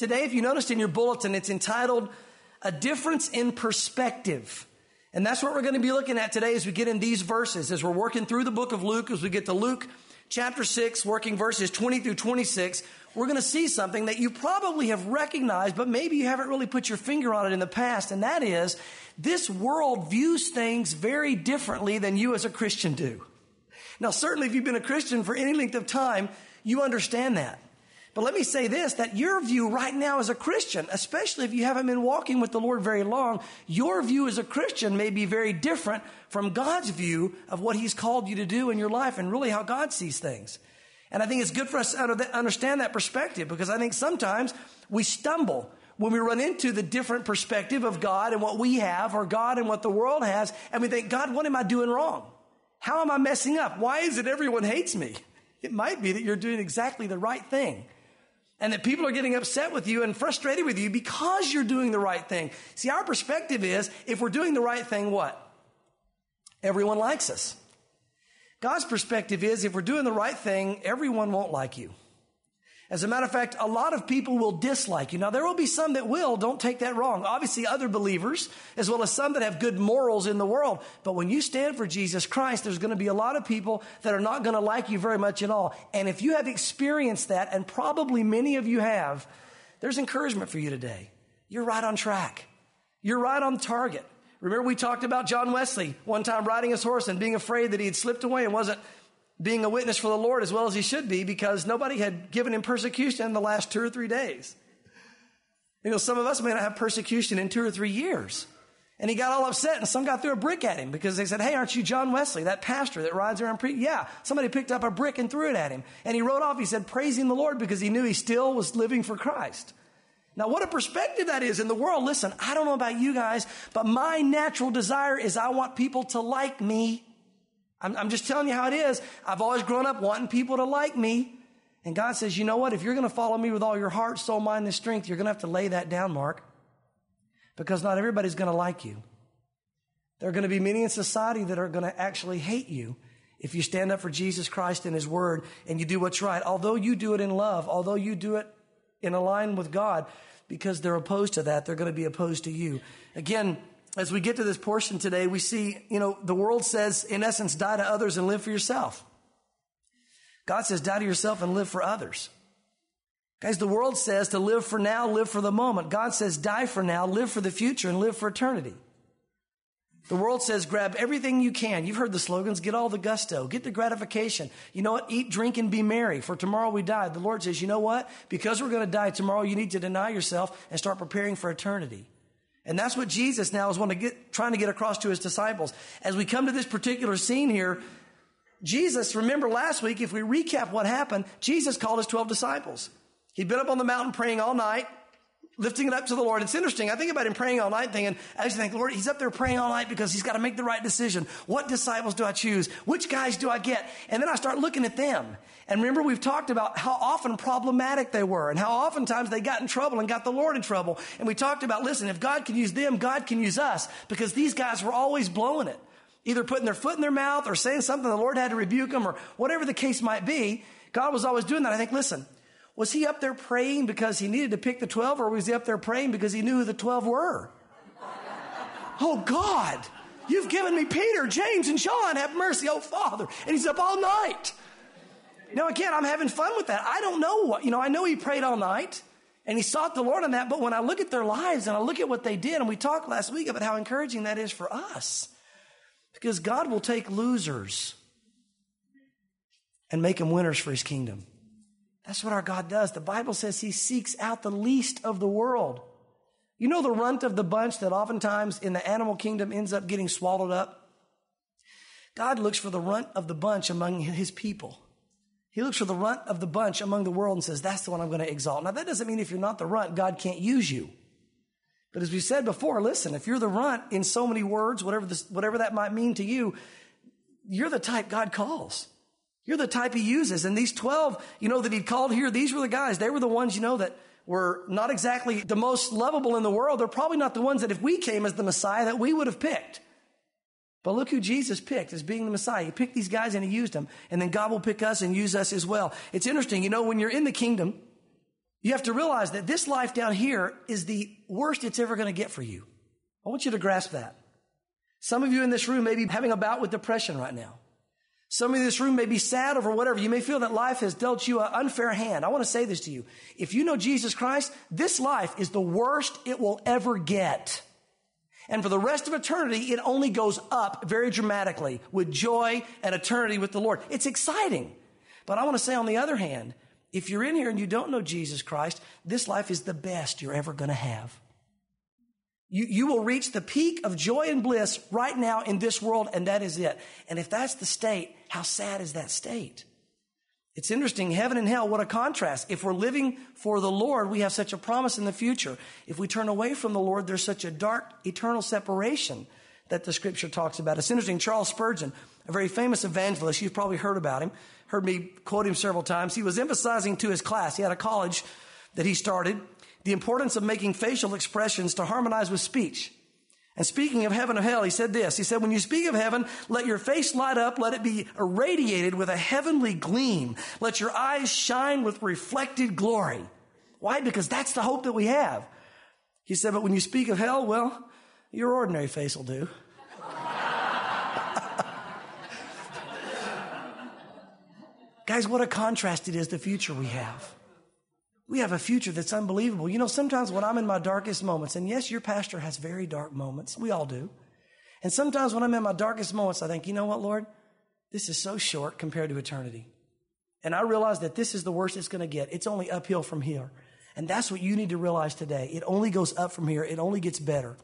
Today, if you noticed in your bulletin, it's entitled A Difference in Perspective. And that's what we're going to be looking at today as we get in these verses, as we're working through the book of Luke, as we get to Luke chapter 6, working verses 20 through 26, we're going to see something that you probably have recognized, but maybe you haven't really put your finger on it in the past, and that is, this world views things very differently than you as a Christian do. Now, certainly if you've been a Christian for any length of time, you understand that. But let me say this, that your view right now as a Christian, especially if you haven't been walking with the Lord very long, your view as a Christian may be very different from God's view of what He's called you to do in your life and really how God sees things. And I think it's good for us to understand that perspective, because I think sometimes we stumble when we run into the different perspective of God and what we have, or God and what the world has, and we think, God, what am I doing wrong? How am I messing up? Why is it everyone hates me? It might be that you're doing exactly the right thing, and that people are getting upset with you and frustrated with you because you're doing the right thing. See, our perspective is, if we're doing the right thing, what? Everyone likes us. God's perspective is, if we're doing the right thing, everyone won't like you. As a matter of fact, a lot of people will dislike you. Now, there will be some that will, don't take that wrong. Obviously, other believers, as well as some that have good morals in the world. But when you stand for Jesus Christ, there's going to be a lot of people that are not going to like you very much at all. And if you have experienced that, and probably many of you have, there's encouragement for you today. You're right on track. You're right on target. Remember, we talked about John Wesley one time riding his horse and being afraid that he had slipped away and wasn't being a witness for the Lord as well as he should be, because nobody had given him persecution in the last 2 or 3 days. You know, some of us may not have persecution in 2 or 3 years. And he got all upset, and some guy threw a brick at him because they said, hey, aren't you John Wesley, that pastor that rides around preaching? Yeah, somebody picked up a brick and threw it at him. And he rode off, he said, praising the Lord, because he knew he still was living for Christ. Now, what a perspective that is in the world. Listen, I don't know about you guys, but my natural desire is I want people to like me. I'm just telling you how it is. I've always grown up wanting people to like me. And God says, you know what? If you're going to follow me with all your heart, soul, mind, and strength, you're going to have to lay that down, Mark. Because not everybody's going to like you. There are going to be many in society that are going to actually hate you if you stand up for Jesus Christ and His Word and you do what's right. Although you do it in love, although you do it in line with God, because they're opposed to that, they're going to be opposed to you. Again, as we get to this portion today, we see, the world says, in essence, die to others and live for yourself. God says, die to yourself and live for others. Guys, the world says to live for now, live for the moment. God says, die for now, live for the future, and live for eternity. The world says, grab everything you can. You've heard the slogans, get all the gusto, get the gratification. You know what? Eat, drink, and be merry, for tomorrow we die. The Lord says, you know what? Because we're going to die tomorrow, you need to deny yourself and start preparing for eternity. And that's what Jesus now is trying to get across to His disciples. As we come to this particular scene here, Jesus, remember last week, if we recap what happened, Jesus called His 12 disciples. He'd been up on the mountain praying all night, lifting it up to the Lord. It's interesting. I think about Him praying all night thinking, I just think, Lord, He's up there praying all night because He's got to make the right decision. What disciples do I choose? Which guys do I get? And then I start looking at them. And remember, we've talked about how often problematic they were and how oftentimes they got in trouble and got the Lord in trouble. And we talked about, listen, if God can use them, God can use us, because these guys were always blowing it. Either putting their foot in their mouth or saying something the Lord had to rebuke them, or whatever the case might be. God was always doing that. I think, listen, was He up there praying because He needed to pick the 12, or was He up there praying because He knew who the 12 were? Oh, God, you've given me Peter, James, and John. Have mercy, oh, Father. And He's up all night. Now, again, I'm having fun with that. I don't know what, I know He prayed all night and He sought the Lord on that. But when I look at their lives and I look at what they did, and we talked last week about how encouraging that is for us, because God will take losers and make them winners for His kingdom. That's what our God does. The Bible says He seeks out the least of the world. You know, the runt of the bunch that oftentimes in the animal kingdom ends up getting swallowed up? God looks for the runt of the bunch among His people. He looks for the runt of the bunch among the world and says, that's the one I'm going to exalt. Now, that doesn't mean if you're not the runt, God can't use you. But as we said before, listen, if you're the runt in so many words, whatever that might mean to you, you're the type God calls. You're the type He uses. And these 12, that He called here, these were the guys. They were the ones, that were not exactly the most lovable in the world. They're probably not the ones that if we came as the Messiah that we would have picked. But look who Jesus picked as being the Messiah. He picked these guys and He used them. And then God will pick us and use us as well. It's interesting, when you're in the kingdom, You have to realize that this life down here is the worst it's ever going to get for you. I want you to grasp that. Some of you in this room may be having a bout with depression right now. Some of you in this room may be sad over whatever. You may feel that life has dealt you an unfair hand. I want to say this to you. If you know Jesus Christ, this life is the worst it will ever get. And for the rest of eternity, it only goes up very dramatically with joy and eternity with the Lord. It's exciting. But I want to say on the other hand, if you're in here and you don't know Jesus Christ, this life is the best you're ever going to have. You will reach the peak of joy and bliss right now in this world, and that is it. And if that's the state, how sad is that state? It's interesting, heaven and hell, what a contrast. If we're living for the Lord, we have such a promise in the future. If we turn away from the Lord, there's such a dark, eternal separation that the Scripture talks about. It's interesting, Charles Spurgeon, a very famous evangelist, you've probably heard about him, heard me quote him several times. He was emphasizing to his class, he had a college that he started, the importance of making facial expressions to harmonize with speech. And speaking of heaven and hell, he said this. He said, when you speak of heaven, let your face light up. Let it be irradiated with a heavenly gleam. Let your eyes shine with reflected glory. Why? Because that's the hope that we have. He said, but when you speak of hell, well, your ordinary face will do. Guys, what a contrast it is, the future we have. We have a future that's unbelievable. You know, sometimes when I'm in my darkest moments, and yes, your pastor has very dark moments. We all do. And sometimes when I'm in my darkest moments, I think, you know what, Lord? This is so short compared to eternity. And I realize that this is the worst it's going to get. It's only uphill from here. And that's what you need to realize today. It only goes up from here. It only gets better.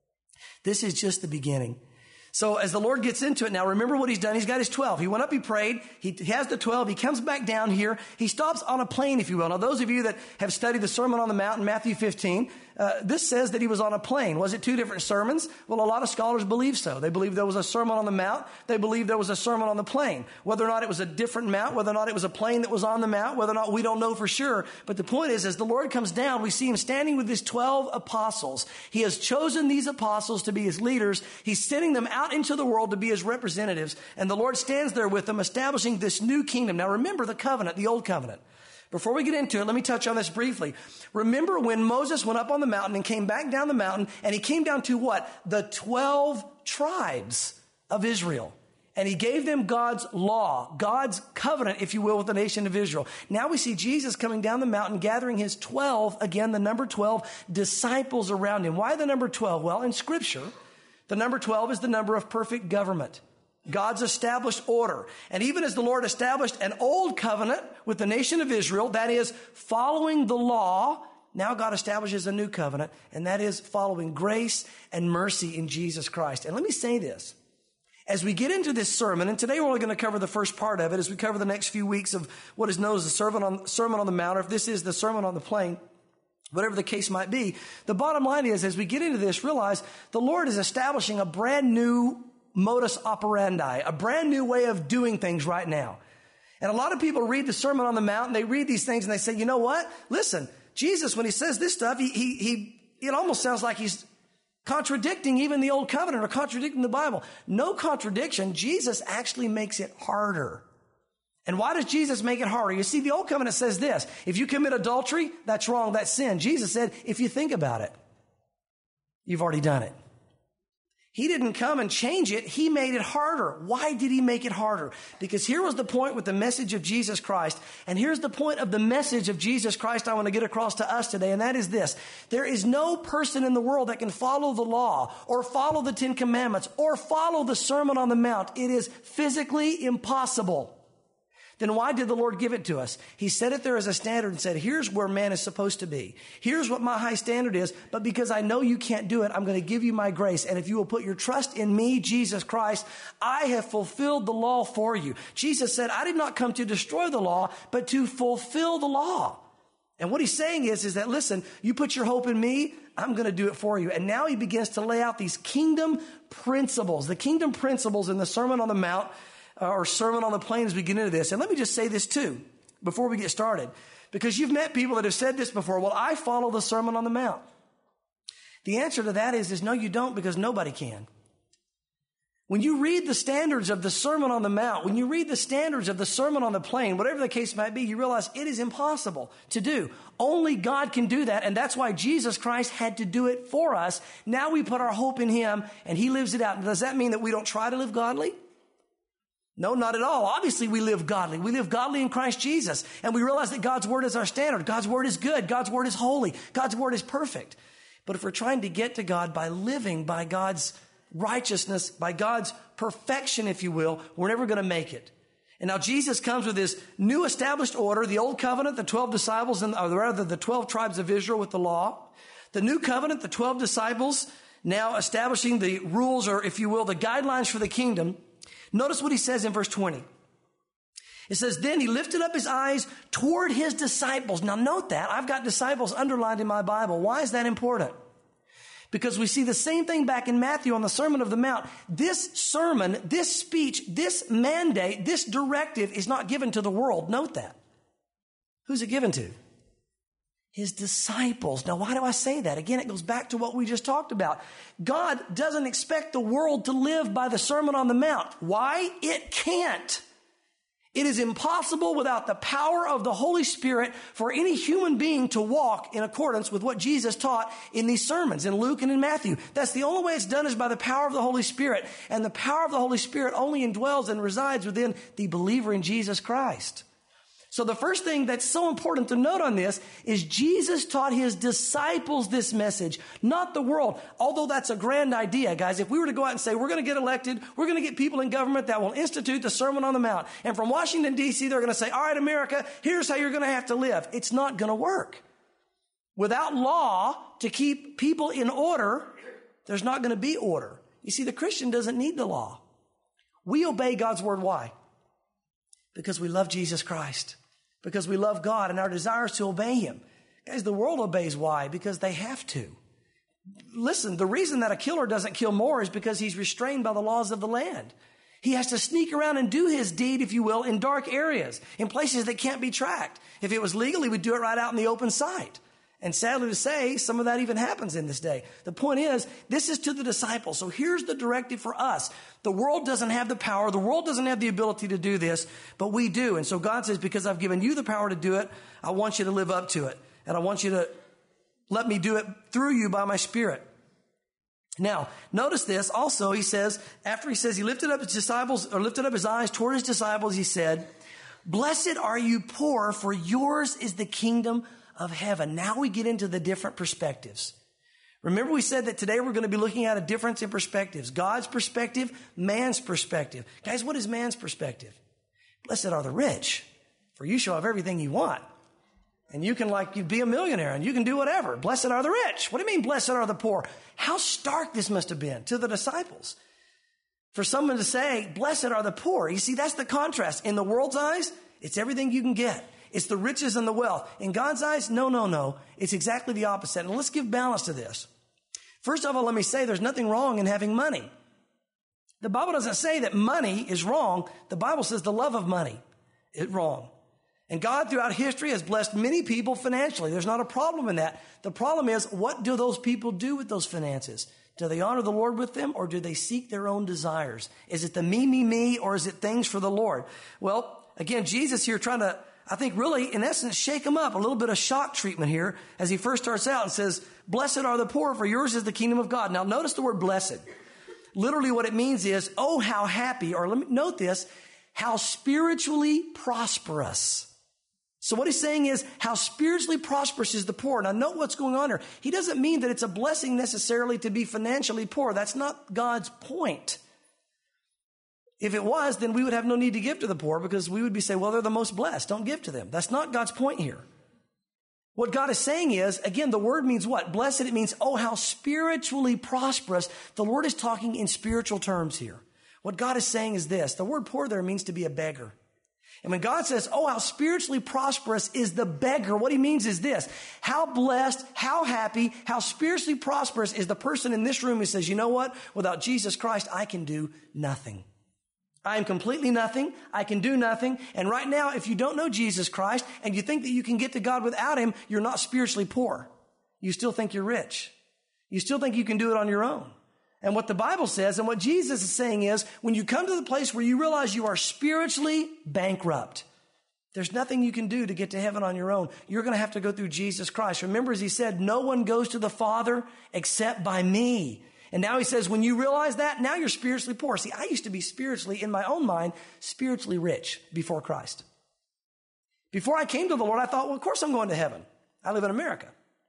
This is just the beginning. So as the Lord gets into it now, remember what he's done. He's got his 12. He went up, he prayed. He has the 12. He comes back down here. He stops on a plain, if you will. Now, those of you that have studied the Sermon on the Mount in Matthew 15, this says that he was on a plain. Was it two different sermons? Well, a lot of scholars believe so. They believe there was a Sermon on the Mount. They believe there was a sermon on the plain. Whether or not it was a different mount, whether or not it was a plain that was on the mount, whether or not we don't know for sure. But the point is, as the Lord comes down, we see him standing with his 12 apostles. He has chosen these apostles to be his leaders. He's sending them out into the world to be his representatives. And the Lord stands there with them, establishing this new kingdom. Now remember the covenant, the old covenant. Before we get into it, let me touch on this briefly. Remember when Moses went up on the mountain and came back down the mountain, and he came down to what? The 12 tribes of Israel. And he gave them God's law, God's covenant, if you will, with the nation of Israel. Now we see Jesus coming down the mountain, gathering his 12, again, the number 12, disciples around him. Why the number 12? Well, in Scripture, the number 12 is the number of perfect government. God's established order. And even as the Lord established an old covenant with the nation of Israel, that is following the law, now God establishes a new covenant, and that is following grace and mercy in Jesus Christ. And let me say this. As we get into this sermon, and today we're only going to cover the first part of it as we cover the next few weeks of what is known as the Sermon on the Mount, or if this is the Sermon on the Plain, whatever the case might be. The bottom line is, as we get into this, realize the Lord is establishing a brand new modus operandi, a brand new way of doing things right now. And a lot of people read the Sermon on the Mount and they read these things and they say, you know what? Listen, Jesus, when he says this stuff, it almost sounds like he's contradicting even the old covenant or contradicting the Bible. No contradiction. Jesus actually makes it harder. And why does Jesus make it harder? You see, the old covenant says this: if you commit adultery, that's wrong, that's sin. Jesus said, if you think about it, you've already done it. He didn't come and change it. He made it harder. Why did he make it harder? Because here was the point with the message of Jesus Christ. And here's the point of the message of Jesus Christ I want to get across to us today. And that is this: there is no person in the world that can follow the law or follow the 10 Commandments or follow the Sermon on the Mount. It is physically impossible. Then why did the Lord give it to us? He set it there as a standard and said, here's where man is supposed to be. Here's what my high standard is. But because I know you can't do it, I'm going to give you my grace. And if you will put your trust in me, Jesus Christ, I have fulfilled the law for you. Jesus said, I did not come to destroy the law, but to fulfill the law. And what he's saying is that, listen, you put your hope in me, I'm going to do it for you. And now he begins to lay out these kingdom principles, the kingdom principles in the Sermon on the Mount, or Sermon on the Plain, as we get into this. And let me just say this too, before we get started, because you've met people that have said this before. Well, I follow the Sermon on the Mount. The answer to that is no, you don't, because nobody can. When you read the standards of the Sermon on the Mount, when you read the standards of the Sermon on the Plain, whatever the case might be, you realize it is impossible to do. Only God can do that, and that's why Jesus Christ had to do it for us. Now we put our hope in Him, and He lives it out. Does that mean that we don't try to live godly? No, not at all. Obviously, we live godly. We live godly in Christ Jesus, and we realize that God's Word is our standard. God's Word is good. God's Word is holy. God's Word is perfect. But if we're trying to get to God by living by God's righteousness, by God's perfection, if you will, we're never going to make it. And now Jesus comes with this new established order, the old covenant, the 12 disciples, or rather the 12 tribes of Israel with the law. The new covenant, the 12 disciples, now establishing the rules, or if you will, the guidelines for the kingdom. Notice what he says in verse 20. It says, then he lifted up his eyes toward his disciples. Now note that. I've got disciples underlined in my Bible. Why is that important? Because we see the same thing back in Matthew on the Sermon of the Mount. This sermon, this speech, this mandate, this directive is not given to the world. Note that. Who's it given to? His disciples. Now, why do I say that? Again, it goes back to what we just talked about. God doesn't expect the world to live by the Sermon on the Mount. Why? It can't. It is impossible without the power of the Holy Spirit for any human being to walk in accordance with what Jesus taught in these sermons, in Luke and in Matthew. That's the only way it's done, is by the power of the Holy Spirit. And the power of the Holy Spirit only indwells and resides within the believer in Jesus Christ. So the first thing that's so important to note on this is Jesus taught his disciples this message, not the world. Although that's a grand idea, guys. If we were to go out and say, we're going to get elected, we're going to get people in government that will institute the Sermon on the Mount. And from Washington, D.C., they're going to say, all right, America, here's how you're going to have to live. It's not going to work. Without law to keep people in order, there's not going to be order. You see, the Christian doesn't need the law. We obey God's word. Why? Because we love Jesus Christ. Because we love God, and our desire is to obey Him. Guys, the world obeys. Why? Because they have to. Listen, the reason that a killer doesn't kill more is because he's restrained by the laws of the land. He has to sneak around and do his deed, if you will, in dark areas, in places that can't be tracked. If it was legal, he would do it right out in the open sight. And sadly to say, some of that even happens in this day. The point is, this is to the disciples. So here's the directive for us. The world doesn't have the power. The world doesn't have the ability to do this, but we do. And so God says, because I've given you the power to do it, I want you to live up to it. And I want you to let me do it through you by my Spirit. Now, notice this also. He says, after he says he lifted up his disciples, or lifted up his eyes toward his disciples, he said, blessed are you poor, for yours is the kingdom of heaven. Now we get into the different perspectives. Remember we said that today we're going to be looking at a difference in perspectives. God's perspective, man's perspective. Guys, what is man's perspective? Blessed are the rich, for you shall have everything you want. And you can you'd be a millionaire and you can do whatever. Blessed are the rich. What do you mean blessed are the poor? How stark this must have been to the disciples. For someone to say, blessed are the poor. You see, that's the contrast. In the world's eyes, it's everything you can get. It's the riches and the wealth. In God's eyes, no. It's exactly the opposite. And let's give balance to this. First of all, let me say there's nothing wrong in having money. The Bible doesn't say that money is wrong. The Bible says the love of money is wrong. And God throughout history has blessed many people financially. There's not a problem in that. The problem is, what do those people do with those finances? Do they honor the Lord with them, or do they seek their own desires? Is it the me, or is it things for the Lord? Well, again, Jesus here trying to, I think really, in essence, shake them up. A little bit of shock treatment here as he first starts out and says, blessed are the poor, for yours is the kingdom of God. Now, notice the word blessed. Literally what it means is, oh, how happy, or let me note this, how spiritually prosperous. So what he's saying is, how spiritually prosperous is the poor. Now, note what's going on here. He doesn't mean that it's a blessing necessarily to be financially poor. That's not God's point. If it was, then we would have no need to give to the poor, because we would be saying, well, they're the most blessed. Don't give to them. That's not God's point here. What God is saying is, again, the word means what? Blessed, it means, oh, how spiritually prosperous. The Lord is talking in spiritual terms here. What God is saying is this. The word poor there means to be a beggar. And when God says, oh, how spiritually prosperous is the beggar, what he means is this. How blessed, how happy, how spiritually prosperous is the person in this room who says, you know what? Without Jesus Christ, I can do nothing. I am completely nothing. I can do nothing. And right now, if you don't know Jesus Christ and you think that you can get to God without him, you're not spiritually poor. You still think you're rich. You still think you can do it on your own. And what the Bible says and what Jesus is saying is when you come to the place where you realize you are spiritually bankrupt, there's nothing you can do to get to heaven on your own. You're going to have to go through Jesus Christ. Remember, as he said, no one goes to the Father except by me. And now he says, when you realize that, now you're spiritually poor. See, I used to be spiritually, in my own mind, spiritually rich before Christ. Before I came to the Lord, I thought, well, of course I'm going to heaven. I live in America.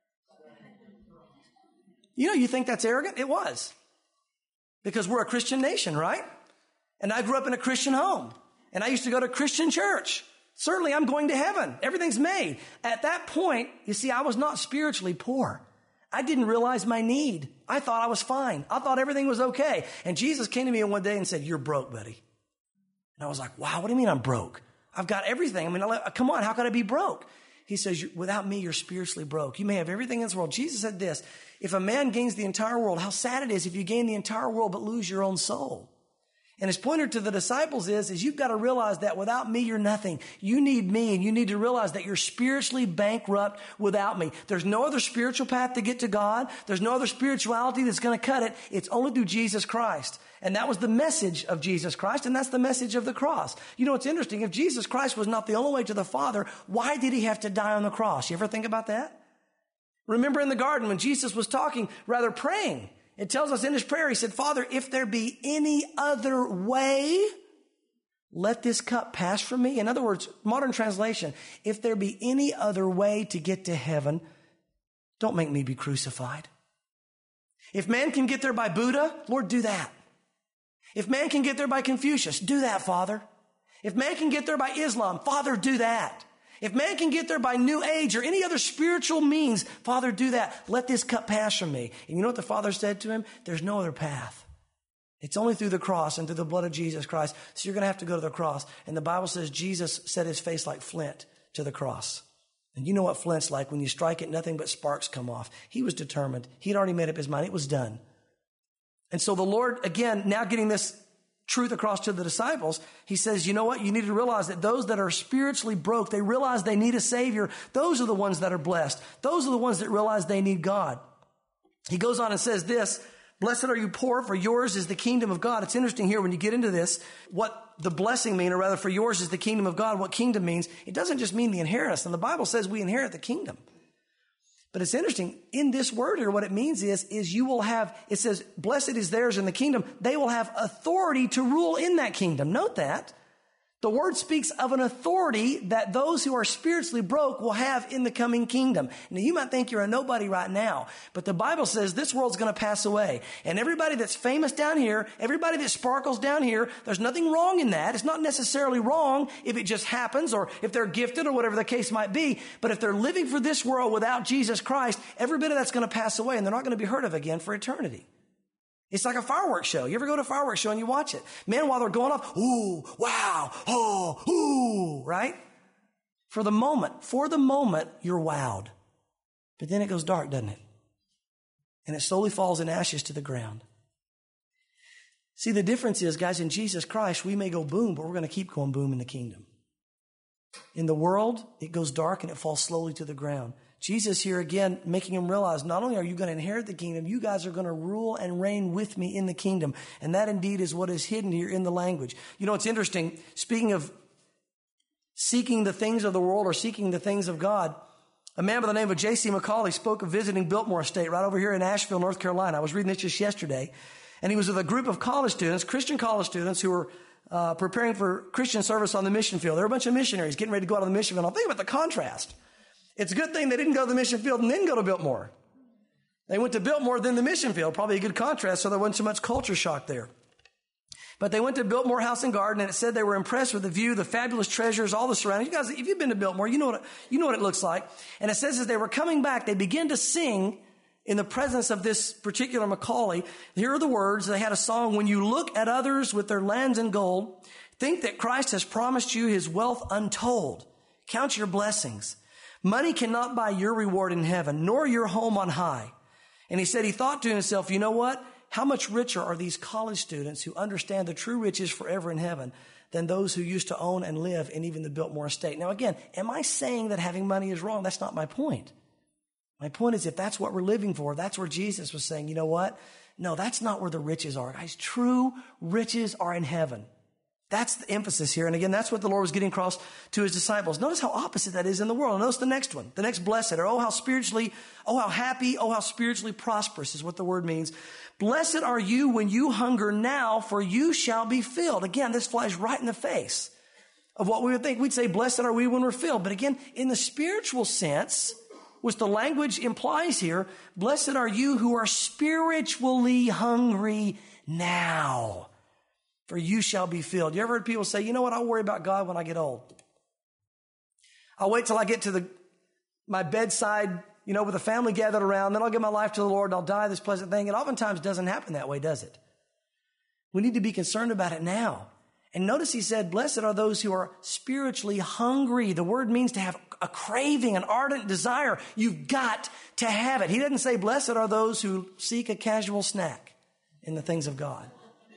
You know, you think that's arrogant? It was. Because we're a Christian nation, right? And I grew up in a Christian home. And I used to go to a Christian church. Certainly I'm going to heaven. Everything's made. At that point, you see, I was not spiritually poor. I didn't realize my need. I thought I was fine. I thought everything was okay. And Jesus came to me one day and said, you're broke, buddy. And I was like, wow, what do you mean I'm broke? I've got everything. I mean, come on, how could I be broke? He says, without me, you're spiritually broke. You may have everything in this world. Jesus said this, if a man gains the entire world, how sad it is if you gain the entire world but lose your own soul. And his pointer to the disciples is you've got to realize that without me, you're nothing. You need me, and you need to realize that you're spiritually bankrupt without me. There's no other spiritual path to get to God. There's no other spirituality that's going to cut it. It's only through Jesus Christ. And that was the message of Jesus Christ, and that's the message of the cross. You know, it's interesting. If Jesus Christ was not the only way to the Father, why did he have to die on the cross? You ever think about that? Remember in the garden when Jesus was praying, it tells us in his prayer, he said, Father, if there be any other way, let this cup pass from me. In other words, modern translation, if there be any other way to get to heaven, don't make me be crucified. If man can get there by Buddha, Lord, do that. If man can get there by Confucius, do that, Father. If man can get there by Islam, Father, do that. If man can get there by New Age or any other spiritual means, Father, do that. Let this cup pass from me. And you know what the Father said to him? There's no other path. It's only through the cross and through the blood of Jesus Christ. So you're going to have to go to the cross. And the Bible says Jesus set his face like flint to the cross. And you know what flint's like. When you strike it, nothing but sparks come off. He was determined. He'd already made up his mind. It was done. And so the Lord, again, now getting this truth across to the disciples, he says, you know what? You need to realize that those that are spiritually broke, they realize they need a Savior. Those are the ones that are blessed. Those are the ones that realize they need God. He goes on and says this, blessed are you poor, for yours is the kingdom of God. It's interesting here when you get into this, what the blessing mean, or rather for yours is the kingdom of God, what kingdom means. It doesn't just mean the inheritance. And the Bible says we inherit the kingdom. But it's interesting, in this word here, what it means is you will have, it says, blessed is theirs in the kingdom. They will have authority to rule in that kingdom. Note that. The word speaks of an authority that those who are spiritually broke will have in the coming kingdom. Now, you might think you're a nobody right now, but the Bible says this world's going to pass away. And everybody that's famous down here, everybody that sparkles down here, there's nothing wrong in that. It's not necessarily wrong if it just happens or if they're gifted or whatever the case might be. But if they're living for this world without Jesus Christ, every bit of that's going to pass away and they're not going to be heard of again for eternity. It's like a fireworks show. You ever go to a fireworks show and you watch it? Man, while they're going off, ooh, wow, oh, ooh, right? For the moment, you're wowed. But then it goes dark, doesn't it? And it slowly falls in ashes to the ground. See, the difference is, guys, in Jesus Christ, we may go boom, but we're going to keep going boom in the kingdom. In the world, it goes dark and it falls slowly to the ground. Jesus here again, making him realize not only are you going to inherit the kingdom, you guys are going to rule and reign with me in the kingdom. And that indeed is what is hidden here in the language. You know, it's interesting. Speaking of seeking the things of the world or seeking the things of God, a man by the name of J.C. McCauley spoke of visiting Biltmore Estate right over here in Asheville, North Carolina. I was reading this just yesterday. And he was with a group of college students, Christian college students who were preparing for Christian service on the mission field. There were a bunch of missionaries getting ready to go out on the mission field. Now think about the contrast. It's a good thing they didn't go to the mission field and then go to Biltmore. They went to Biltmore, then the mission field. Probably a good contrast, so there wasn't so much culture shock there. But they went to Biltmore House and Garden, and it said they were impressed with the view, the fabulous treasures, all the surroundings. You guys, if you've been to Biltmore, you know what it looks like. And it says as they were coming back, they began to sing in the presence of this particular McCauley. Here are the words. They had a song, when you look at others with their lands and gold, think that Christ has promised you his wealth untold. Count your blessings. Money cannot buy your reward in heaven, nor your home on high. And he said he thought to himself, you know what? How much richer are these college students who understand the true riches forever in heaven than those who used to own and live in even the Biltmore estate? Now again, am I saying that having money is wrong? That's not my point. My point is if that's what we're living for, that's where Jesus was saying, you know what? No, that's not where the riches are, guys. True riches are in heaven. That's the emphasis here. And again, that's what the Lord was getting across to his disciples. Notice how opposite that is in the world. Notice the next one, the next blessed, or oh, how happy, oh, how spiritually prosperous is what the word means. Blessed are you when you hunger now, for you shall be filled. Again, this flies right in the face of what we would think. We'd say, blessed are we when we're filled. But again, in the spiritual sense, which the language implies here, blessed are you who are spiritually hungry now, for you shall be filled. You ever heard people say, you know what, I'll worry about God when I get old. I'll wait till I get to my bedside, with the family gathered around, then I'll give my life to the Lord and I'll die this pleasant thing. It oftentimes doesn't happen that way, does it? We need to be concerned about it now. And notice he said, blessed are those who are spiritually hungry. The word means to have a craving, an ardent desire. You've got to have it. He doesn't say, blessed are those who seek a casual snack in the things of God.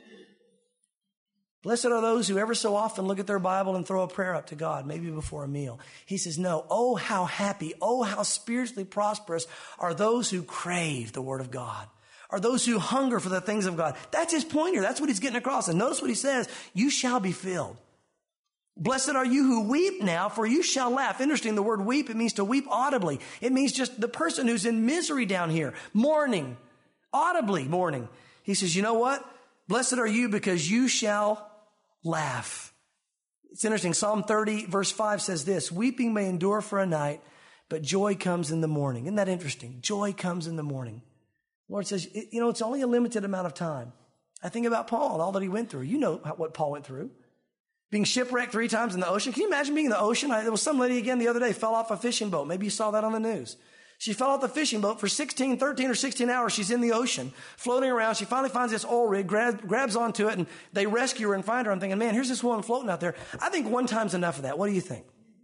Blessed are those who ever so often look at their Bible and throw a prayer up to God, maybe before a meal. He says, no, oh, how happy, oh, how spiritually prosperous are those who crave the Word of God, are those who hunger for the things of God. That's his point here. That's what he's getting across. And notice what he says, you shall be filled. Blessed are you who weep now, for you shall laugh. Interesting, the word weep, it means to weep audibly. It means just the person who's in misery down here, mourning, audibly mourning. He says, you know what? Blessed are you because you shall laugh. It's interesting. Psalm 30 verse 5 says this, weeping may endure for a night, but joy comes in the morning. Isn't that interesting? Joy comes in the morning. The Lord says, it's only a limited amount of time. I think about Paul and all that he went through. You know what Paul went through. Being shipwrecked 3 times in the ocean. Can you imagine being in the ocean? There was some lady again the other day fell off a fishing boat. Maybe you saw that on the news. She fell off the fishing boat for 13 or 16 hours. She's in the ocean, floating around. She finally finds this oil rig, grabs onto it, and they rescue her and find her. I'm thinking, man, here's this woman floating out there. I think one time's enough of that. What do you think?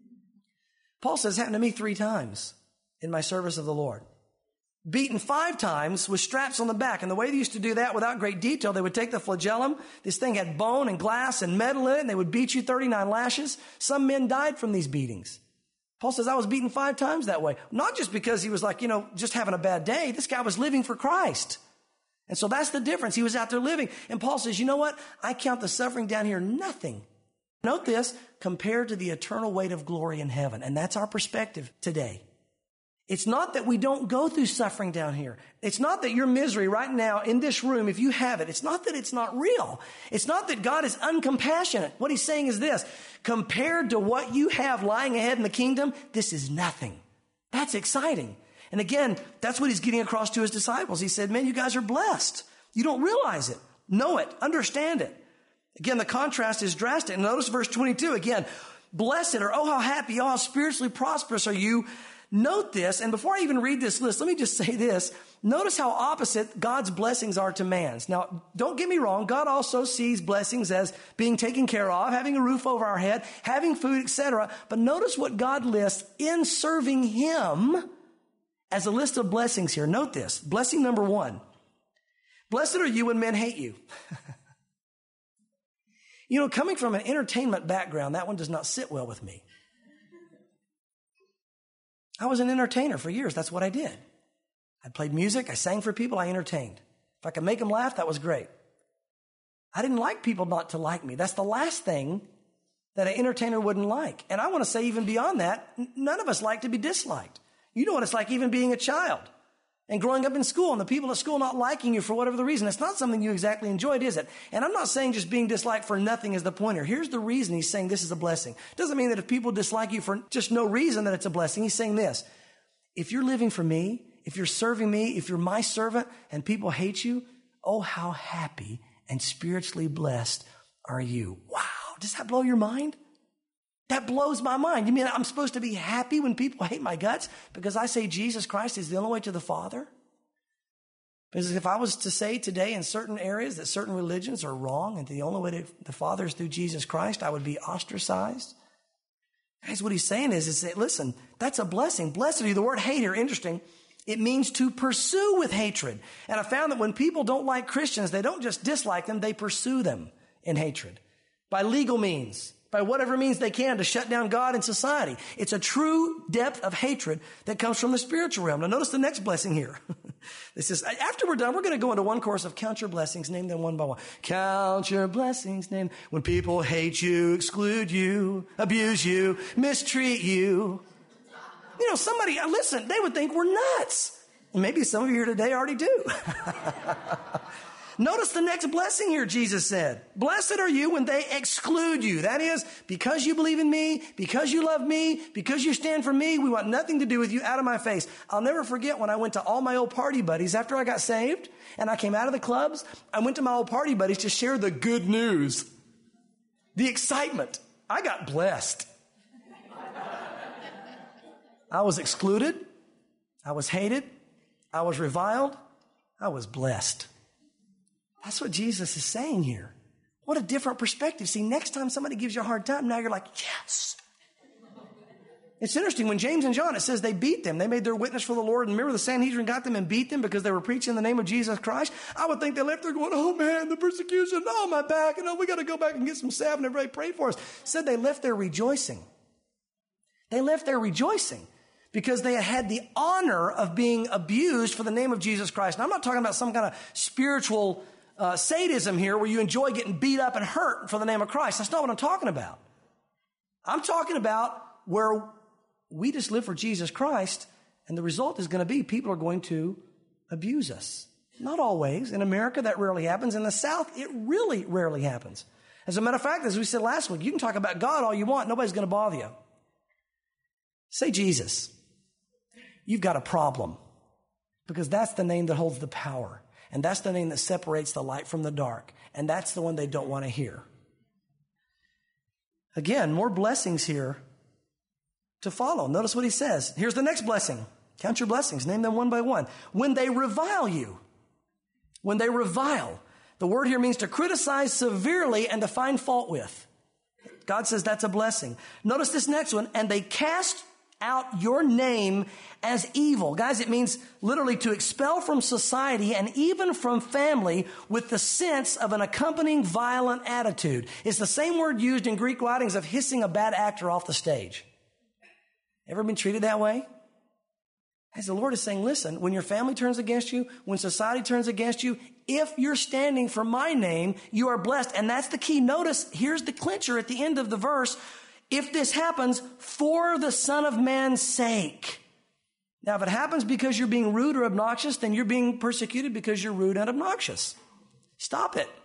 Paul says, it happened to me 3 times in my service of the Lord. Beaten 5 times with straps on the back. And the way they used to do that without great detail, they would take the flagellum. This thing had bone and glass and metal in it, and they would beat you 39 lashes. Some men died from these beatings. Paul says, I was beaten 5 times that way. Not just because he was just having a bad day. This guy was living for Christ. And so that's the difference. He was out there living. And Paul says, you know what? I count the suffering down here nothing. Note this, compared to the eternal weight of glory in heaven. And that's our perspective today. It's not that we don't go through suffering down here. It's not that your misery right now in this room, if you have it, it's not that it's not real. It's not that God is uncompassionate. What he's saying is this, compared to what you have lying ahead in the kingdom, this is nothing. That's exciting. And again, that's what he's getting across to his disciples. He said, man, you guys are blessed. You don't realize it. Know it. Understand it. Again, the contrast is drastic. And notice verse 22 again, blessed or oh, how happy, oh, how spiritually prosperous are you. Note this, and before I even read this list, let me just say this. Notice how opposite God's blessings are to man's. Now, don't get me wrong. God also sees blessings as being taken care of, having a roof over our head, having food, etc. But notice what God lists in serving him as a list of blessings here. Note this. Blessing number 1. Blessed are you when men hate you. Coming from an entertainment background, that one does not sit well with me. I was an entertainer for years. That's what I did. I played music. I sang for people. I entertained. If I could make them laugh, that was great. I didn't like people not to like me. That's the last thing that an entertainer wouldn't like. And I want to say even beyond that, none of us like to be disliked. You know what it's like even being a child and growing up in school and the people at school not liking you for whatever the reason. It's not something you exactly enjoyed, is it? And I'm not saying just being disliked for nothing is the point here. Here's the reason he's saying this is a blessing. Doesn't mean that if people dislike you for just no reason that it's a blessing. He's saying this. If you're living for me, if you're serving me, if you're my servant and people hate you, oh, how happy and spiritually blessed are you. Wow. Does that blow your mind? That blows my mind. You mean I'm supposed to be happy when people hate my guts because I say Jesus Christ is the only way to the Father? Because if I was to say today in certain areas that certain religions are wrong and the only way to the Father is through Jesus Christ, I would be ostracized. Guys, what he's saying is listen, that's a blessing. Blessed are you. The word hate here, interesting. It means to pursue with hatred. And I found that when people don't like Christians, they don't just dislike them, they pursue them in hatred by legal means, by whatever means they can to shut down God and society. It's a true depth of hatred that comes from the spiritual realm. Now notice the next blessing here. This is, after we're done, we're going to go into one course of count your blessings, name them one by one. Count your blessings, name. When people hate you, exclude you, abuse you, mistreat you. You know, somebody, listen, they would think we're nuts. And maybe some of you here today already do. Notice the next blessing here, Jesus said. Blessed are you when they exclude you. That is, because you believe in me, because you love me, because you stand for me, we want nothing to do with you, out of my face. I'll never forget when I went to all my old party buddies after I got saved and I came out of the clubs, I went to my old party buddies to share the good news, the excitement. I got blessed. I was excluded. I was hated. I was reviled. I was blessed. That's what Jesus is saying here. What a different perspective. See, next time somebody gives you a hard time, now you're like, yes. It's interesting. When James and John, it says they beat them. They made their witness for the Lord. And remember, the Sanhedrin got them and beat them because they were preaching in the name of Jesus Christ. I would think they left there going, oh man, the persecution, oh my back. And oh, we got to go back and get some salve and everybody pray for us. Said they left there rejoicing. They left there rejoicing because they had the honor of being abused for the name of Jesus Christ. And I'm not talking about some kind of spiritual sadism here where you enjoy getting beat up and hurt for the name of Christ. That's not what I'm talking about. I'm talking about where we just live for Jesus Christ, and the result is going to be people are going to abuse us. Not always. In America, that rarely happens. In the South, it really rarely happens. As a matter of fact, as we said last week, you can talk about God all you want. Nobody's going to bother you. Say Jesus. You've got a problem, because that's the name that holds the power. And that's the name that separates the light from the dark. And that's the one they don't want to hear. Again, more blessings here to follow. Notice what he says. Here's the next blessing. Count your blessings. Name them one by one. When they revile you. When they revile. The word here means to criticize severely and to find fault with. God says that's a blessing. Notice this next one. And they cast out your name as evil. Guys, it means literally to expel from society and even from family with the sense of an accompanying violent attitude. It's the same word used in Greek writings of hissing a bad actor off the stage. Ever been treated that way? As the Lord is saying, listen, when your family turns against you, when society turns against you, if you're standing for my name, you are blessed. And that's the key. Notice, here's the clincher at the end of the verse. If this happens for the Son of Man's sake. Now, if it happens because you're being rude or obnoxious, then you're being persecuted because you're rude and obnoxious. Stop it.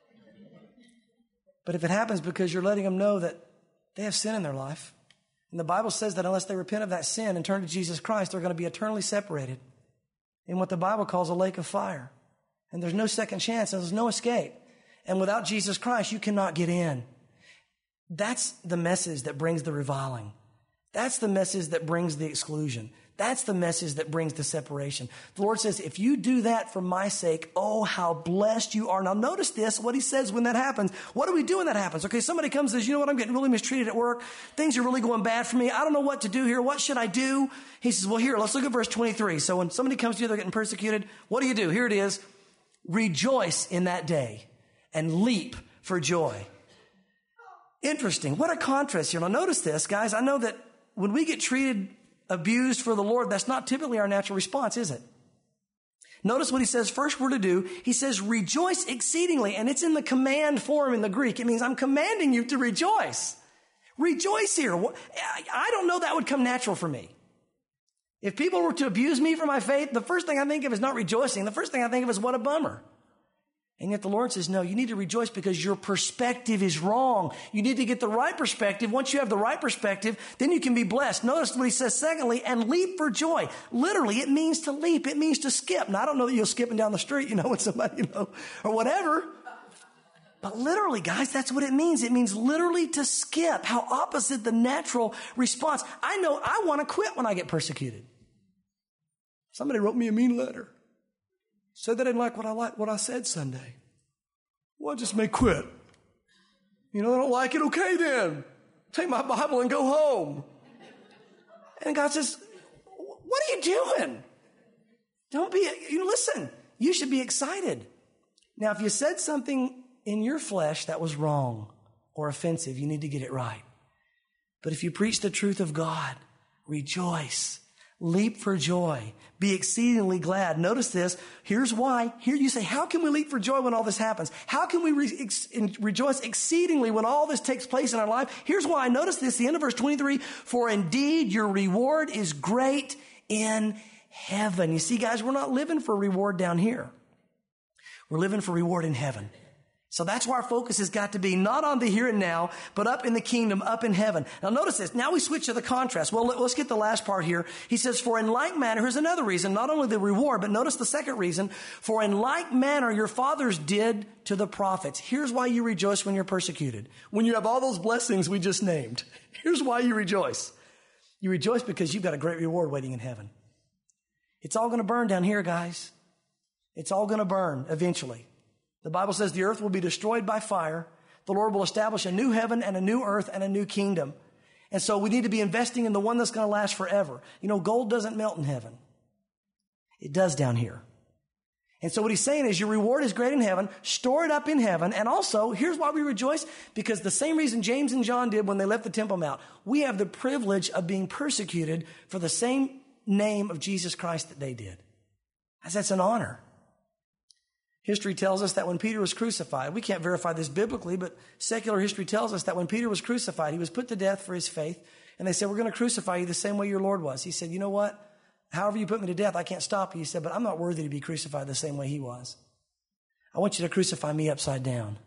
But if it happens because you're letting them know that they have sin in their life, and the Bible says that unless they repent of that sin and turn to Jesus Christ, they're going to be eternally separated in what the Bible calls a lake of fire. And there's no second chance, and there's no escape. And without Jesus Christ, you cannot get in. That's the message that brings the reviling. That's the message that brings the exclusion. That's the message that brings the separation. The Lord says, if you do that for my sake, oh, how blessed you are. Now notice this, what he says when that happens. What do we do when that happens? Okay, somebody comes and says, you know what, I'm getting really mistreated at work. Things are really going bad for me. I don't know what to do here. What should I do? He says, well, here, let's look at verse 23. So when somebody comes to you, they're getting persecuted. What do? Here it is. Rejoice in that day and leap for joy. Interesting. What a contrast here. Now notice this, guys. I know that when we get treated, abused for the Lord, that's not typically our natural response, is it? Notice what he says first we're to do. He says, rejoice exceedingly. And it's in the command form in the Greek. It means I'm commanding you to rejoice. Rejoice here. I don't know that would come natural for me. If people were to abuse me for my faith, the first thing I think of is not rejoicing. The first thing I think of is what a bummer. And yet the Lord says, no, you need to rejoice because your perspective is wrong. You need to get the right perspective. Once you have the right perspective, then you can be blessed. Notice what he says secondly, and leap for joy. Literally, it means to leap. It means to skip. Now, I don't know that you're skipping down the street, with somebody, or whatever. But literally, guys, that's what it means. It means literally to skip. How opposite the natural response. I know I want to quit when I get persecuted. Somebody wrote me a mean letter. Said they didn't like what I said Sunday. Well, I just may quit. I don't like it. Okay, then. Take my Bible and go home. And God says, what are you doing? Listen, you should be excited. Now, if you said something in your flesh that was wrong or offensive, you need to get it right. But if you preach the truth of God, rejoice, Leap for joy. Be exceedingly glad. Notice this. Here's why. Here you say, how can we leap for joy when all this happens? How can we rejoice exceedingly when all this takes place in our life? Here's why. Notice this, the end of verse 23. For indeed your reward is great in heaven. You see, guys, we're not living for reward down here. We're living for reward in heaven. So that's why our focus has got to be not on the here and now, but up in the kingdom, up in heaven. Now notice this. Now we switch to the contrast. Well, let's get the last part here. He says, for in like manner, here's another reason, not only the reward, but notice the second reason. For in like manner, your fathers did to the prophets. Here's why you rejoice when you're persecuted. When you have all those blessings we just named. Here's why you rejoice. You rejoice because you've got a great reward waiting in heaven. It's all going to burn down here, guys. It's all going to burn eventually. The Bible says the earth will be destroyed by fire. The Lord will establish a new heaven and a new earth and a new kingdom. And so we need to be investing in the one that's going to last forever. You know, gold doesn't melt in heaven. It does down here. And so what he's saying is your reward is great in heaven. Store it up in heaven. And also, here's why we rejoice. Because the same reason James and John did when they left the Temple Mount. We have the privilege of being persecuted for the same name of Jesus Christ that they did. As that's an honor. History tells us that when Peter was crucified, we can't verify this biblically, but secular history tells us that when Peter was crucified, he was put to death for his faith. And they said, we're going to crucify you the same way your Lord was. He said, you know what? However you put me to death, I can't stop you. He said, but I'm not worthy to be crucified the same way he was. I want you to crucify me upside down.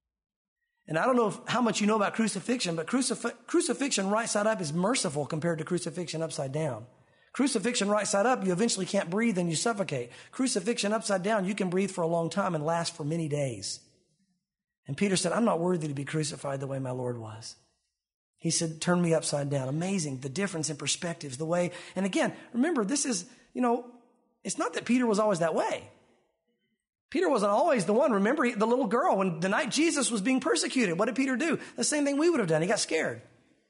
And I don't know how much you know about crucifixion, but crucifixion right side up is merciful compared to crucifixion upside down. Crucifixion right side up, you eventually can't breathe and you suffocate. Crucifixion upside down, you can breathe for a long time and last for many days. And Peter said, I'm not worthy to be crucified the way my Lord was. He said, turn me upside down. Amazing, the difference in perspectives, the way. And again, remember, this is, it's not that Peter was always that way. Peter wasn't always the one. Remember the little girl, when the night Jesus was being persecuted, what did Peter do? The same thing we would have done. He got scared.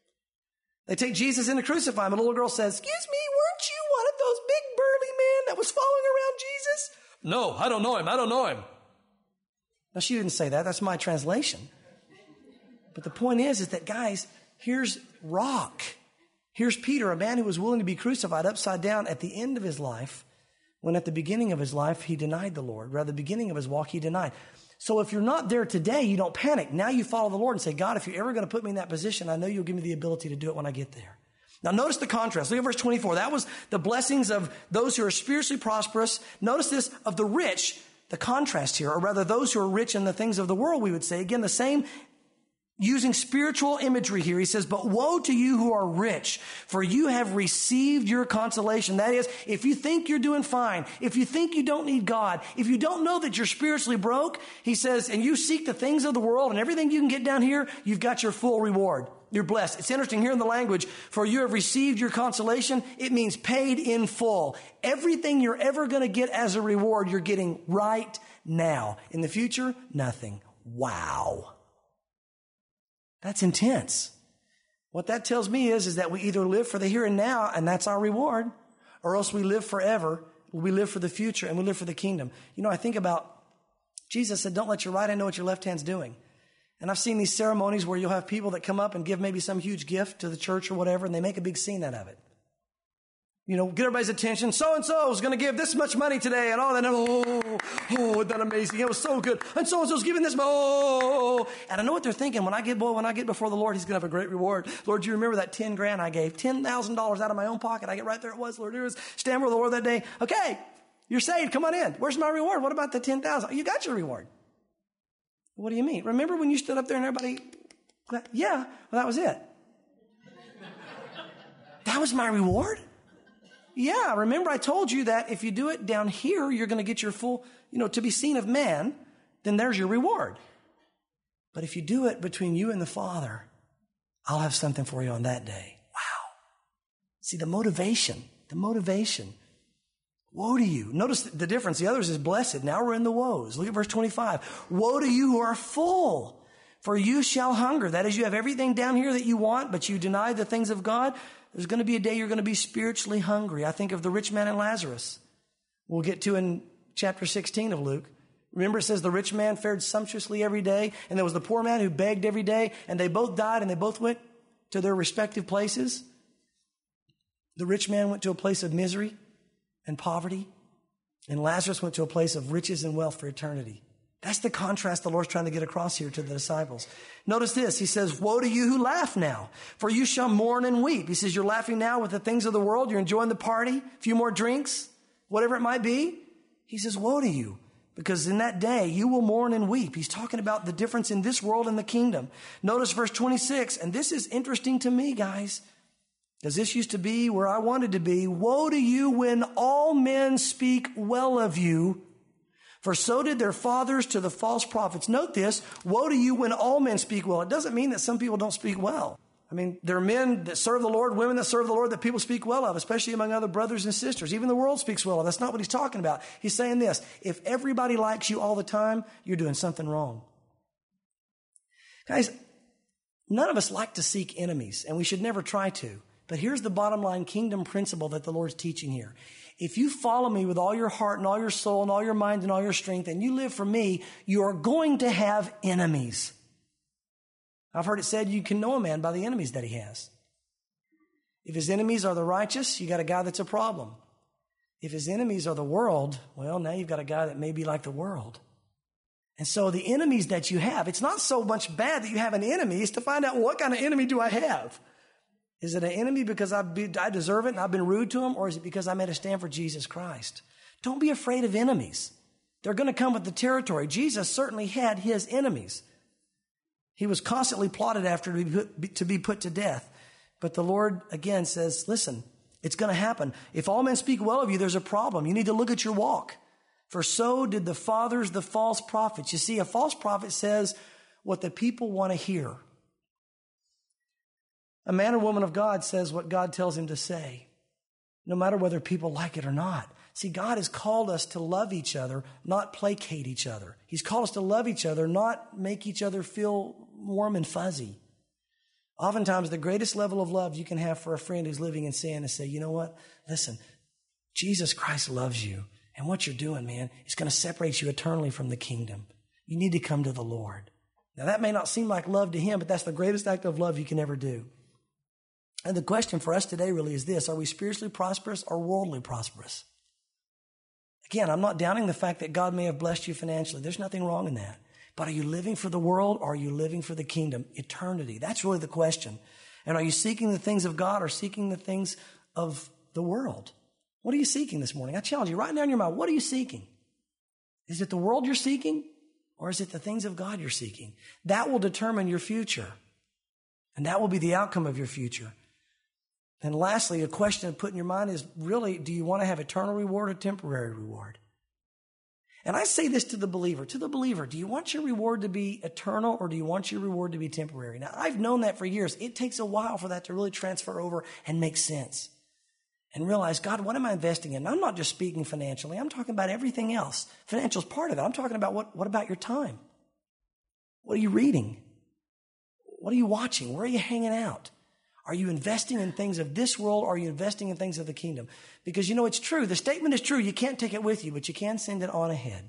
They take Jesus in to crucify him. A little girl says, excuse me, weren't you one of those big burly men that was following around Jesus? No, I don't know him. I don't know him. Now, she didn't say that. That's my translation. But the point is that, guys, here's rock. Here's Peter, a man who was willing to be crucified upside down at the end of his life, when at the beginning of his life, he denied the Lord. Rather, the beginning of his walk, he denied. So if you're not there today, you don't panic. Now you follow the Lord and say, God, if you're ever going to put me in that position, I know you'll give me the ability to do it when I get there. Now notice the contrast. Look at verse 24. That was the blessings of those who are spiritually prosperous. Notice this, of the rich, the contrast here, or rather those who are rich in the things of the world, we would say. Again, the same, using spiritual imagery here. He says, but woe to you who are rich, for you have received your consolation. That is, if you think you're doing fine, if you think you don't need God, if you don't know that you're spiritually broke, he says, and you seek the things of the world and everything you can get down here, you've got your full reward. You're blessed. It's interesting here in the language, for you have received your consolation. It means paid in full. Everything you're ever going to get as a reward, you're getting right now. In the future, nothing. Wow. That's intense. What that tells me is that we either live for the here and now, and that's our reward, or else we live forever. We live for the future, and we live for the kingdom. I think about, Jesus said, don't let your right hand know what your left hand's doing. And I've seen these ceremonies where you'll have people that come up and give maybe some huge gift to the church or whatever, and they make a big scene out of it. Get everybody's attention. So-and-so is going to give this much money today. And all that. Isn't that amazing? It was so good. And so-and-so's giving this. And I know what they're thinking. When I get before the Lord, he's going to have a great reward. Lord, do you remember that $10,000 I gave? $10,000 out of my own pocket. I get right there. It was, Lord. It was stand before the Lord that day. Okay, you're saved. Come on in. Where's my reward? What about the $10,000? You got your reward. What do you mean? Remember when you stood up there and everybody, yeah, well, that was it. That was my reward? Yeah, remember I told you that if you do it down here, you're going to get your full, to be seen of man, then there's your reward. But if you do it between you and the Father, I'll have something for you on that day. Wow. See, the motivation. Woe to you. Notice the difference. The others is blessed. Now we're in the woes. Look at verse 25. Woe to you who are full, for you shall hunger. That is, you have everything down here that you want, but you deny the things of God. There's going to be a day you're going to be spiritually hungry. I think of the rich man and Lazarus. We'll get to in chapter 16 of Luke. Remember, it says the rich man fared sumptuously every day, and there was the poor man who begged every day, and they both died, and they both went to their respective places. The rich man went to a place of misery and poverty, and Lazarus went to a place of riches and wealth for eternity. That's the contrast the Lord's trying to get across here to the disciples. Notice this. He says, woe to you who laugh now, for you shall mourn and weep. He says, you're laughing now with the things of the world. You're enjoying the party, a few more drinks, whatever it might be. He says, woe to you, because in that day you will mourn and weep. He's talking about the difference in this world and the kingdom. Notice verse 26, and this is interesting to me, guys, because this used to be where I wanted to be. Woe to you when all men speak well of you, for so did their fathers to the false prophets. Note this, woe to you when all men speak well. It doesn't mean that some people don't speak well. I mean, there are men that serve the Lord, women that serve the Lord that people speak well of, especially among other brothers and sisters. Even the world speaks well of. That's not what he's talking about. He's saying this, if everybody likes you all the time, you're doing something wrong. Guys, none of us like to seek enemies, and we should never try to. But here's the bottom line kingdom principle that the Lord's teaching here. If you follow me with all your heart and all your soul and all your mind and all your strength, and you live for me, you are going to have enemies. I've heard it said you can know a man by the enemies that he has. If his enemies are the righteous, you got a guy that's a problem. If his enemies are the world, well, now you've got a guy that may be like the world. And so the enemies that you have, it's not so much bad that you have an enemy. It's to find out what kind of enemy do I have. Is it an enemy because I deserve it and I've been rude to him, or is it because I made a stand for Jesus Christ? Don't be afraid of enemies. They're going to come with the territory. Jesus certainly had his enemies. He was constantly plotted after to be put to death. But the Lord, again, says, listen, it's going to happen. If all men speak well of you, there's a problem. You need to look at your walk. For so did the fathers, the false prophets. You see, a false prophet says what the people want to hear. A man or woman of God says what God tells him to say, no matter whether people like it or not. See, God has called us to love each other, not placate each other. He's called us to love each other, not make each other feel warm and fuzzy. Oftentimes, the greatest level of love you can have for a friend who's living in sin is say, you know what? Listen, Jesus Christ loves you. And what you're doing, man, is going to separate you eternally from the kingdom. You need to come to the Lord. Now, that may not seem like love to him, but that's the greatest act of love you can ever do. And the question for us today really is this: are we spiritually prosperous or worldly prosperous? Again, I'm not doubting the fact that God may have blessed you financially. There's nothing wrong in that. But are you living for the world or are you living for the kingdom? Eternity. That's really the question. And are you seeking the things of God or seeking the things of the world? What are you seeking this morning? I challenge you, write down in your mind, what are you seeking? Is it the world you're seeking or is it the things of God you're seeking? That will determine your future. And that will be the outcome of your future. And lastly, a question to put in your mind is really, do you want to have eternal reward or temporary reward? And I say this to the believer, do you want your reward to be eternal or do you want your reward to be temporary? Now, I've known that for years. It takes a while for that to really transfer over and make sense. And realize, God, what am I investing in? I'm not just speaking financially. I'm talking about everything else. Financial is part of it. I'm talking about what about your time? What are you reading? What are you watching? Where are you hanging out? Are you investing in things of this world or are you investing in things of the kingdom? Because you know it's true. The statement is true. You can't take it with you, but you can send it on ahead.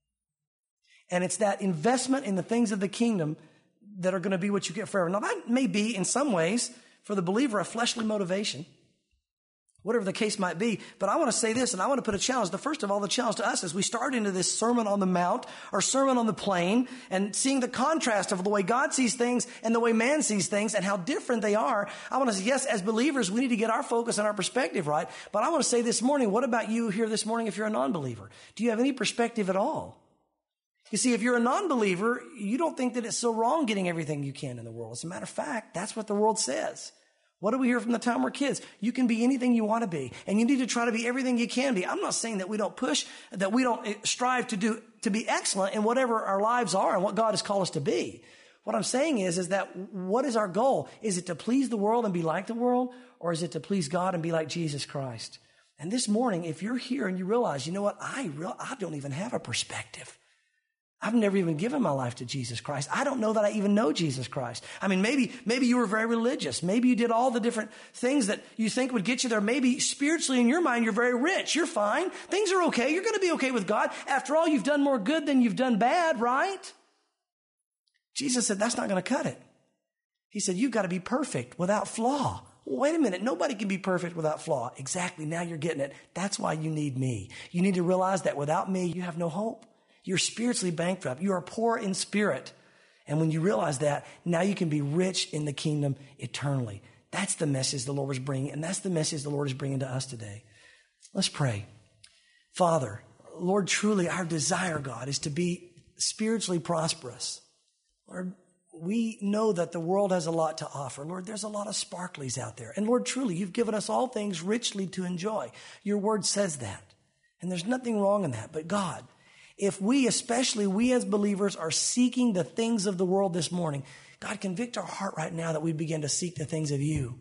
And it's that investment in the things of the kingdom that are going to be what you get forever. Now that may be in some ways for the believer a fleshly motivation, whatever the case might be. But I want to say this, and I want to put a challenge. First of all, the challenge to us as we start into this Sermon on the Mount or Sermon on the Plain and seeing the contrast of the way God sees things and the way man sees things and how different they are. I want to say, yes, as believers, we need to get our focus and our perspective right. But I want to say this morning, what about you here this morning if you're a non-believer? Do you have any perspective at all? You see, if you're a non-believer, you don't think that it's so wrong getting everything you can in the world. As a matter of fact, that's what the world says. What do we hear from the time we're kids? You can be anything you want to be, and you need to try to be everything you can be. I'm not saying that we don't push, that we don't strive to be excellent in whatever our lives are and what God has called us to be. What I'm saying is that what is our goal? Is it to please the world and be like the world, or is it to please God and be like Jesus Christ? And this morning, if you're here and you realize, you know what, I don't even have a perspective. I've never even given my life to Jesus Christ. I don't know that I even know Jesus Christ. I mean, maybe you were very religious. Maybe you did all the different things that you think would get you there. Maybe spiritually in your mind, you're very rich. You're fine. Things are okay. You're going to be okay with God. After all, you've done more good than you've done bad, right? Jesus said, that's not going to cut it. He said, you've got to be perfect without flaw. Wait a minute. Nobody can be perfect without flaw. Exactly. Now you're getting it. That's why you need me. You need to realize that without me, you have no hope. You're spiritually bankrupt. You are poor in spirit. And when you realize that, now you can be rich in the kingdom eternally. That's the message the Lord was bringing, and that's the message the Lord is bringing to us today. Let's pray. Father, Lord, truly our desire, God, is to be spiritually prosperous. Lord, we know that the world has a lot to offer. Lord, there's a lot of sparklies out there. And Lord, truly, you've given us all things richly to enjoy. Your word says that. And there's nothing wrong in that. But God, if we, especially we as believers, are seeking the things of the world this morning, God, convict our heart right now that we begin to seek the things of you.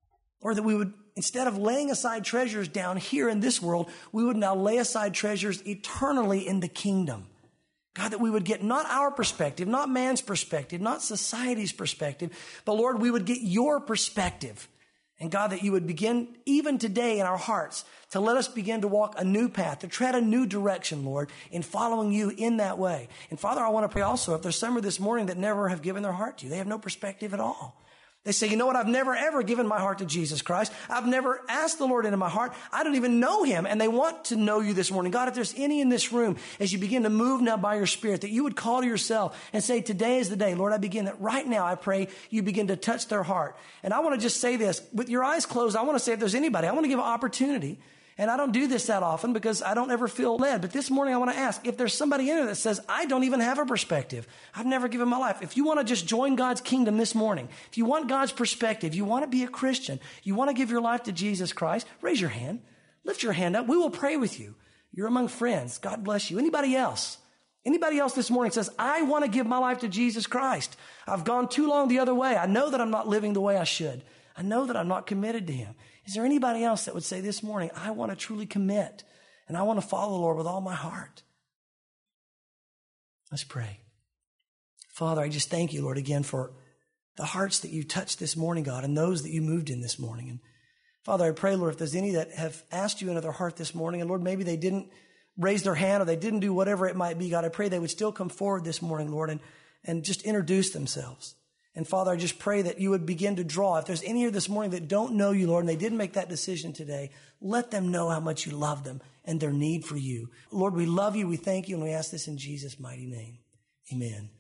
Or that we would, instead of laying aside treasures down here in this world, we would now lay aside treasures eternally in the kingdom. God, that we would get not our perspective, not man's perspective, not society's perspective, but Lord, we would get your perspective. And God, that you would begin even today in our hearts to let us begin to walk a new path, to tread a new direction, Lord, in following you in that way. And Father, I want to pray also, if there's some this morning that never have given their heart to you, they have no perspective at all. They say, you know what? I've never, ever given my heart to Jesus Christ. I've never asked the Lord into my heart. I don't even know him. And they want to know you this morning. God, if there's any in this room, as you begin to move now by your Spirit, that you would call to yourself and say, today is the day. Lord, I begin that right now. I pray you begin to touch their heart. And I want to just say this with your eyes closed. I want to say if there's anybody, I want to give an opportunity. And I don't do this that often because I don't ever feel led. But this morning I want to ask if there's somebody in there that says, I don't even have a perspective. I've never given my life. If you want to just join God's kingdom this morning, if you want God's perspective, you want to be a Christian, you want to give your life to Jesus Christ, raise your hand. Lift your hand up. We will pray with you. You're among friends. God bless you. Anybody else? Anybody else this morning says, I want to give my life to Jesus Christ. I've gone too long the other way. I know that I'm not living the way I should. I know that I'm not committed to him. Is there anybody else that would say this morning, I want to truly commit and I want to follow the Lord with all my heart? Let's pray. Father, I just thank you, Lord, again for the hearts that you touched this morning, God, and those that you moved in this morning. And Father, I pray, Lord, if there's any that have asked you into their heart this morning, and Lord, maybe they didn't raise their hand or they didn't do whatever it might be, God, I pray they would still come forward this morning, Lord, and just introduce themselves. And Father, I just pray that you would begin to draw. If there's any here this morning that don't know you, Lord, and they didn't make that decision today, let them know how much you love them and their need for you. Lord, we love you, we thank you, and we ask this in Jesus' mighty name. Amen.